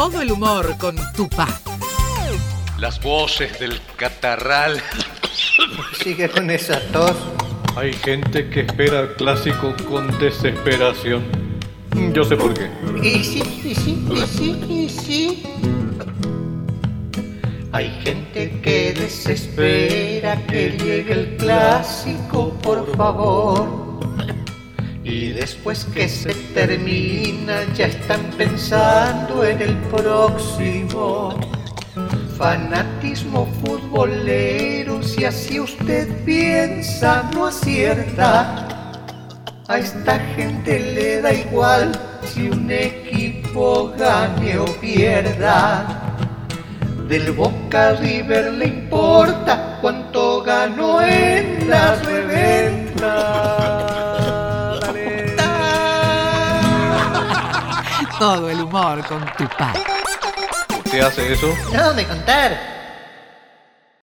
Todo el humor con Tupá. Las voces del catarral. Sigue con esa tos. Hay gente que espera el clásico con desesperación. Yo sé por qué. Y sí. Hay gente que desespera que llegue el clásico, por favor. Y después que se termina ya están pensando en el próximo. Fanatismo futbolero, si así usted piensa, no acierta. A esta gente le da igual si un equipo gane o pierda. Del Boca River le importa cuánto ganó en las reventas. Todo el humor con Tupá. ¿Usted hace eso? No me contar.